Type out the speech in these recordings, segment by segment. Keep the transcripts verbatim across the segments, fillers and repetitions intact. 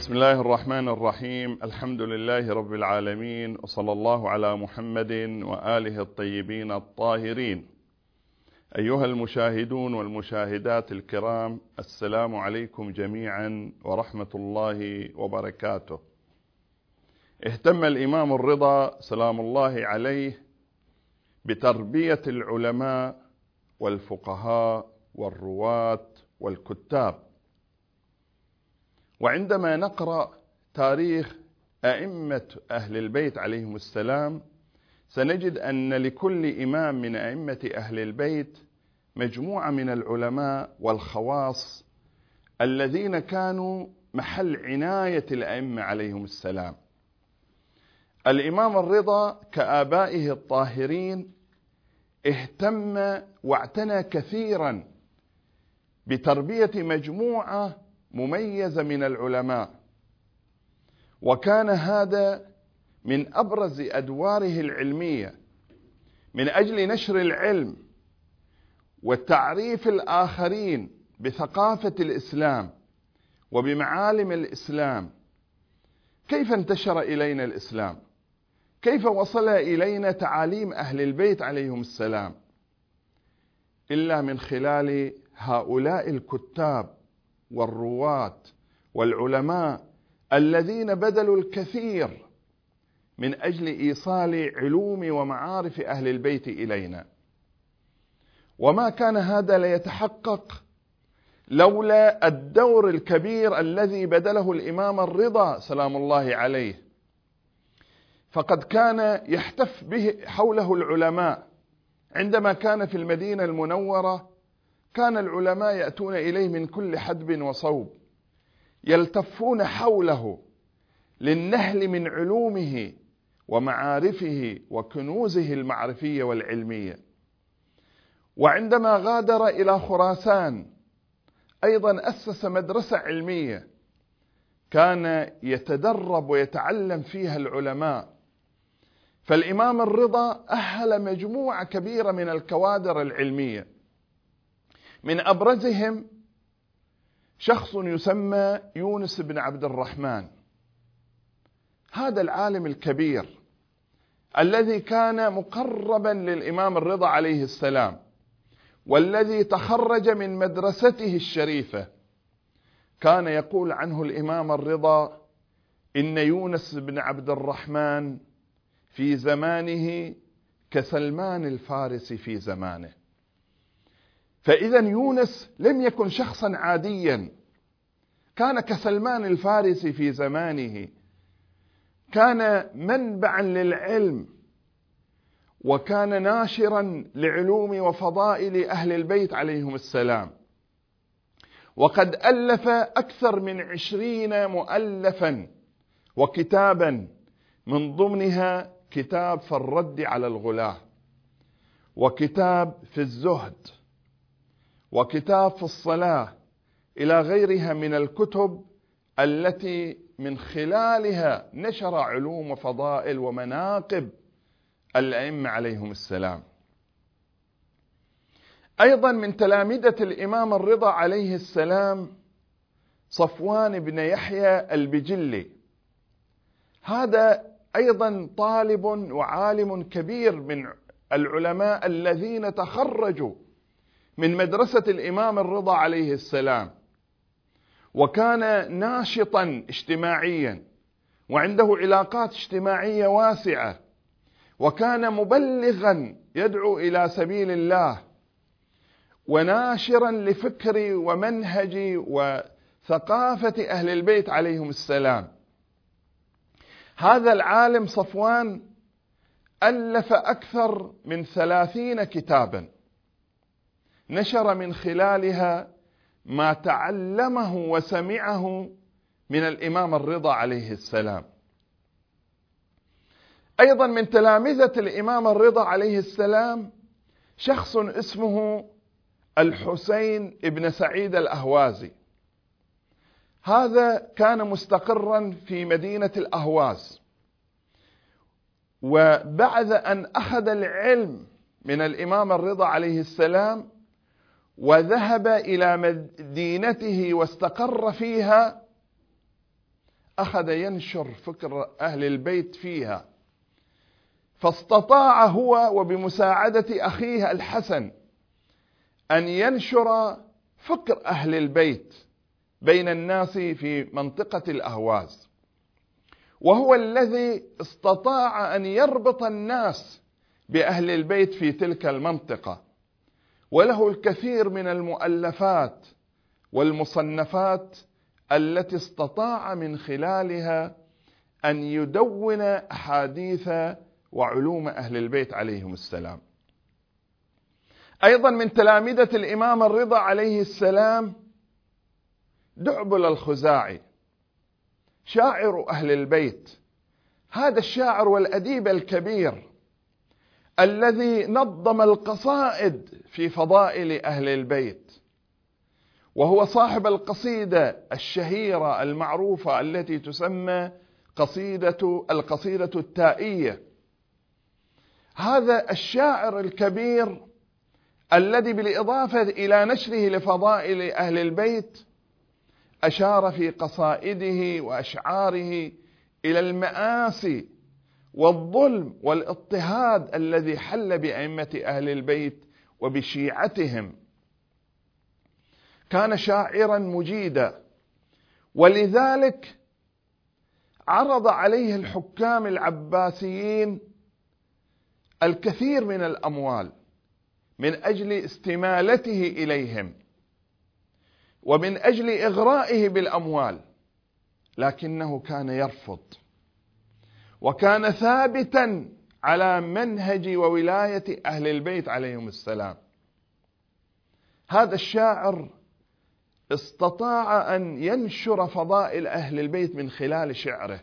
بسم الله الرحمن الرحيم. الحمد لله رب العالمين، وصلى الله على محمد وآله الطيبين الطاهرين. أيها المشاهدون والمشاهدات الكرام، السلام عليكم جميعا ورحمة الله وبركاته. اهتم الإمام الرضا سلام الله عليه بتربية العلماء والفقهاء والرواة والكتاب. وعندما نقرأ تاريخ أئمة أهل البيت عليهم السلام سنجد أن لكل إمام من أئمة أهل البيت مجموعة من العلماء والخواص الذين كانوا محل عناية الأئمة عليهم السلام. الإمام الرضا كآبائه الطاهرين اهتم واعتنى كثيرا بتربية مجموعة مميزة من العلماء، وكان هذا من أبرز أدواره العلمية من أجل نشر العلم وتعريف الآخرين بثقافة الإسلام وبمعالم الإسلام. كيف انتشر إلينا الإسلام؟ كيف وصل إلينا تعاليم أهل البيت عليهم السلام؟ إلا من خلال هؤلاء الكتاب والرواة والعلماء الذين بذلوا الكثير من أجل إيصال علوم ومعارف أهل البيت إلينا. وما كان هذا ليتحقق لولا الدور الكبير الذي بذله الإمام الرضا سلام الله عليه، فقد كان يحتف به حوله العلماء. عندما كان في المدينة المنورة كان العلماء يأتون إليه من كل حدب وصوب، يلتفون حوله للنهل من علومه ومعارفه وكنوزه المعرفية والعلمية. وعندما غادر إلى خراسان أيضا أسس مدرسة علمية كان يتدرب ويتعلم فيها العلماء. فالإمام الرضا أهل مجموعة كبيرة من الكوادر العلمية، من أبرزهم شخص يسمى يونس بن عبد الرحمن. هذا العالم الكبير الذي كان مقربا للإمام الرضا عليه السلام، والذي تخرج من مدرسته الشريفة، كان يقول عنه الإمام الرضا: إن يونس بن عبد الرحمن في زمانه كسلمان الفارس في زمانه. فإذا يونس لم يكن شخصا عاديا، كان كسلمان الفارس في زمانه، كان منبعا للعلم، وكان ناشرا لعلوم وفضائل أهل البيت عليهم السلام. وقد ألف أكثر من عشرين مؤلفا وكتابا، من ضمنها كتاب في الرد على الغلاة، وكتاب في الزهد، وكتاب في الصلاة، إلى غيرها من الكتب التي من خلالها نشر علوم وفضائل ومناقب الأئمة عليهم السلام. أيضا من تلامذة الإمام الرضا عليه السلام صفوان بن يحيى البجلي. هذا أيضا طالب وعالم كبير من العلماء الذين تخرجوا من مدرسة الإمام الرضا عليه السلام، وكان ناشطا اجتماعيا وعنده علاقات اجتماعية واسعة، وكان مبلغا يدعو إلى سبيل الله، وناشرا لفكر ومنهج وثقافة أهل البيت عليهم السلام. هذا العالم صفوان ألف أكثر من ثلاثين كتابا، نشر من خلالها ما تعلمه وسمعه من الإمام الرضا عليه السلام. أيضا من تلامذة الإمام الرضا عليه السلام شخص اسمه الحسين ابن سعيد الأهوازي. هذا كان مستقرا في مدينة الأهواز، وبعد أن أخذ العلم من الإمام الرضا عليه السلام وذهب إلى مدينته واستقر فيها، أخذ ينشر فكر أهل البيت فيها، فاستطاع هو وبمساعدة أخيه الحسن أن ينشر فكر أهل البيت بين الناس في منطقة الأهواز، وهو الذي استطاع أن يربط الناس بأهل البيت في تلك المنطقة، وله الكثير من المؤلفات والمصنفات التي استطاع من خلالها أن يدون أحاديث وعلوم أهل البيت عليهم السلام. أيضا من تلامذة الإمام الرضا عليه السلام دعبل الخزاعي، شاعر أهل البيت، هذا الشاعر والأديب الكبير الذي نظم القصائد في فضائل أهل البيت، وهو صاحب القصيدة الشهيرة المعروفة التي تسمى قصيدة القصيدة التائية. هذا الشاعر الكبير الذي بالإضافة إلى نشره لفضائل أهل البيت أشار في قصائده وأشعاره إلى المآسي والظلم والاضطهاد الذي حل بأئمة أهل البيت وبشيعتهم. كان شاعرا مجيدا، ولذلك عرض عليه الحكام العباسيين الكثير من الأموال من أجل استمالته إليهم ومن أجل إغرائه بالأموال، لكنه كان يرفض، وكان ثابتا على منهج وولاية أهل البيت عليهم السلام. هذا الشاعر استطاع أن ينشر فضائل أهل البيت من خلال شعره.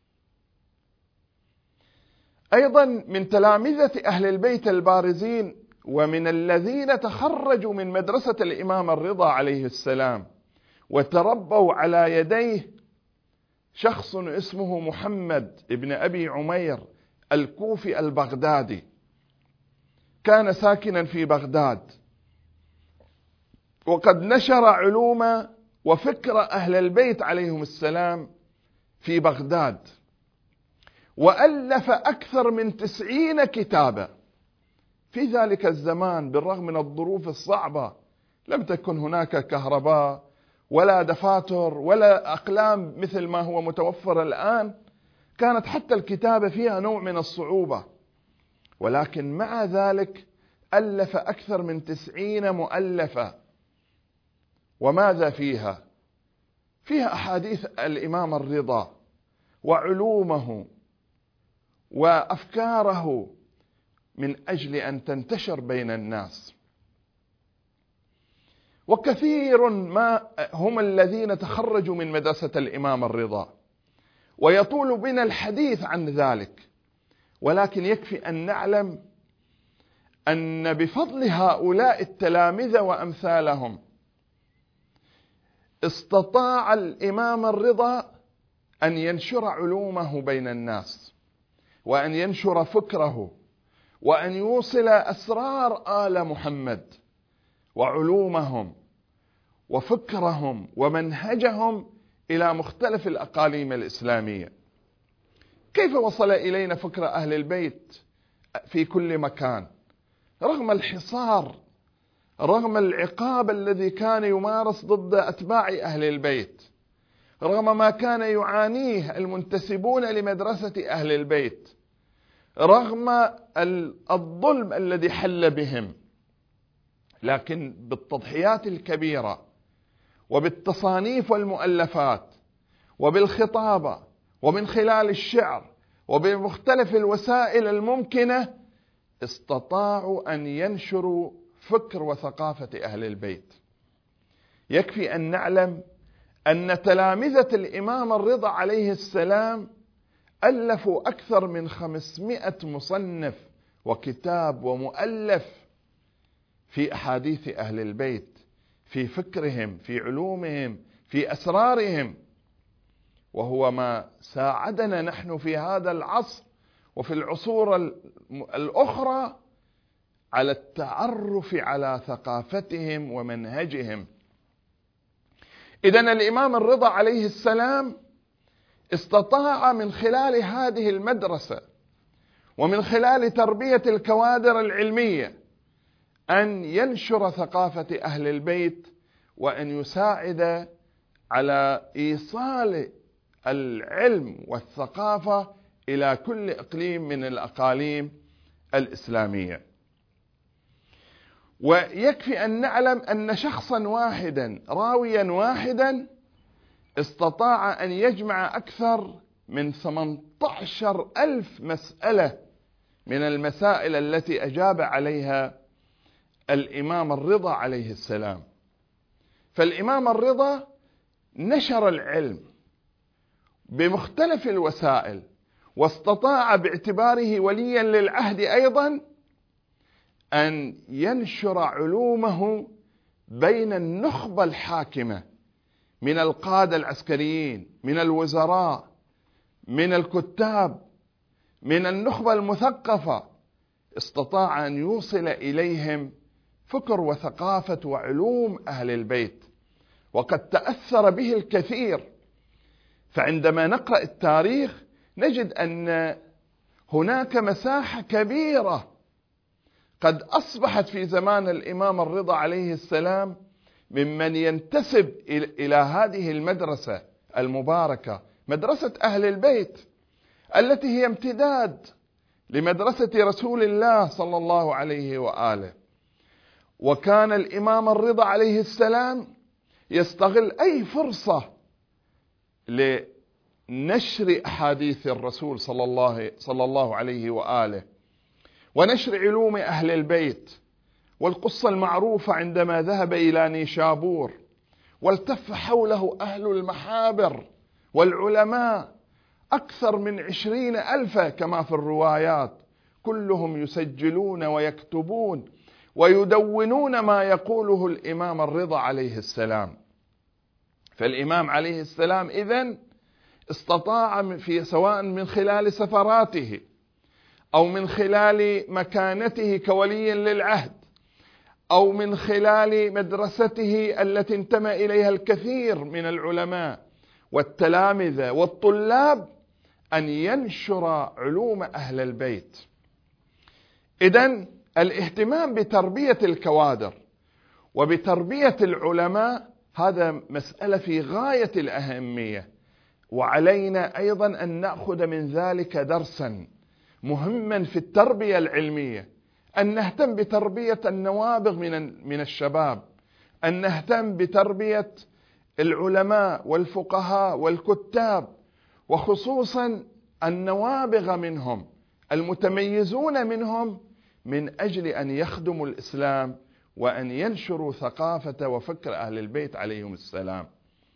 أيضا من تلامذة أهل البيت البارزين ومن الذين تخرجوا من مدرسة الإمام الرضا عليه السلام وتربوا على يديه شخص اسمه محمد ابن أبي عمير الكوفي البغدادي، كان ساكنا في بغداد، وقد نشر علوم وفكر أهل البيت عليهم السلام في بغداد، وألف أكثر من تسعين كتابا في ذلك الزمان. بالرغم من الظروف الصعبة لم تكن هناك كهرباء ولا دفاتر ولا أقلام مثل ما هو متوفر الآن، كانت حتى الكتابة فيها نوع من الصعوبة، ولكن مع ذلك ألف أكثر من تسعين مؤلفة. وماذا فيها؟ فيها أحاديث الإمام الرضا وعلومه وأفكاره من أجل أن تنتشر بين الناس. وكثير ما هم الذين تخرجوا من مدرسة الإمام الرضا، ويطول بنا الحديث عن ذلك، ولكن يكفي أن نعلم أن بفضل هؤلاء التلامذة وأمثالهم استطاع الإمام الرضا أن ينشر علومه بين الناس، وأن ينشر فكره، وأن يوصل أسرار آل محمد وعلومهم وفكرهم ومنهجهم إلى مختلف الأقاليم الإسلامية. كيف وصل إلينا فكر أهل البيت في كل مكان رغم الحصار، رغم العقاب الذي كان يمارس ضد أتباع أهل البيت، رغم ما كان يعانيه المنتسبون لمدرسة أهل البيت، رغم الظلم الذي حل بهم، لكن بالتضحيات الكبيرة وبالتصانيف والمؤلفات وبالخطابة ومن خلال الشعر وبمختلف الوسائل الممكنة استطاعوا أن ينشروا فكر وثقافة أهل البيت. يكفي أن نعلم أن تلامذة الإمام الرضا عليه السلام ألفوا أكثر من خمسمائة مصنف وكتاب ومؤلف في أحاديث أهل البيت، في فكرهم، في علومهم، في أسرارهم، وهو ما ساعدنا نحن في هذا العصر وفي العصور الأخرى على التعرف على ثقافتهم ومنهجهم. إذن الإمام الرضا عليه السلام استطاع من خلال هذه المدرسة ومن خلال تربية الكوادر العلمية أن ينشر ثقافة أهل البيت، وأن يساعد على إيصال العلم والثقافة إلى كل إقليم من الأقاليم الإسلامية. ويكفي أن نعلم أن شخصا واحدا راويا واحدا استطاع أن يجمع أكثر من ثمانية عشر ألف مسألة من المسائل التي أجاب عليها الإمام الرضا عليه السلام. فالإمام الرضا نشر العلم بمختلف الوسائل، واستطاع باعتباره وليا للعهد أيضا أن ينشر علومه بين النخبة الحاكمة من القادة العسكريين، من الوزراء، من الكتاب، من النخبة المثقفة. استطاع أن يوصل إليهم فكر وثقافة وعلوم أهل البيت، وقد تأثر به الكثير. فعندما نقرأ التاريخ نجد أن هناك مساحة كبيرة قد أصبحت في زمان الإمام الرضا عليه السلام ممن ينتسب إلى هذه المدرسة المباركة، مدرسة أهل البيت، التي هي امتداد لمدرسة رسول الله صلى الله عليه وآله. وكان الإمام الرضا عليه السلام يستغل أي فرصة لنشر أحاديث الرسول صلى الله, صلى الله عليه وآله، ونشر علوم أهل البيت. والقصة المعروفة عندما ذهب إلى نيشابور والتف حوله أهل المحابر والعلماء أكثر من عشرين ألفا كما في الروايات، كلهم يسجلون ويكتبون ويدونون ما يقوله الإمام الرضا عليه السلام. فالإمام عليه السلام إذن استطاع في سواء من خلال سفراته أو من خلال مكانته كولي للعهد أو من خلال مدرسته التي انتمى إليها الكثير من العلماء والتلامذة والطلاب أن ينشر علوم أهل البيت. إذن الاهتمام بتربية الكوادر وبتربية العلماء هذا مسألة في غاية الأهمية، وعلينا أيضا أن نأخذ من ذلك درسا مهما في التربية العلمية، أن نهتم بتربية النوابغ من من الشباب، أن نهتم بتربية العلماء والفقهاء والكتاب، وخصوصا النوابغ منهم المتميزون منهم، من أجل أن يخدموا الإسلام وأن ينشروا ثقافة وفكر أهل البيت عليهم السلام.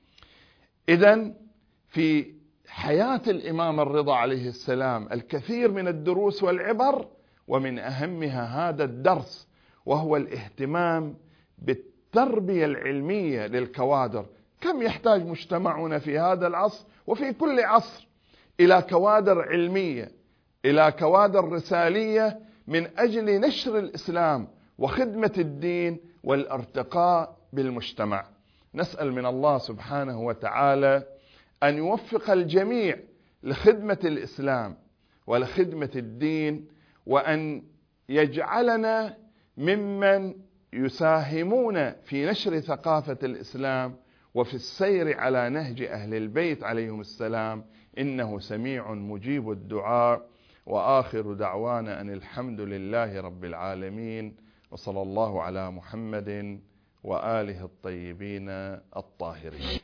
إذن في حياة الإمام الرضا عليه السلام الكثير من الدروس والعبر، ومن أهمها هذا الدرس، وهو الاهتمام بالتربية العلمية للكوادر. كم يحتاج مجتمعنا في هذا العصر وفي كل عصر إلى كوادر علمية، إلى كوادر رسالية، من أجل نشر الإسلام وخدمة الدين والارتقاء بالمجتمع. نسأل من الله سبحانه وتعالى أن يوفق الجميع لخدمة الإسلام ولخدمة الدين، وأن يجعلنا ممن يساهمون في نشر ثقافة الإسلام وفي السير على نهج أهل البيت عليهم السلام، إنه سميع مجيب الدعاء. وآخر دعوانا أن الحمد لله رب العالمين، وصلى الله على محمد وآله الطيبين الطاهرين.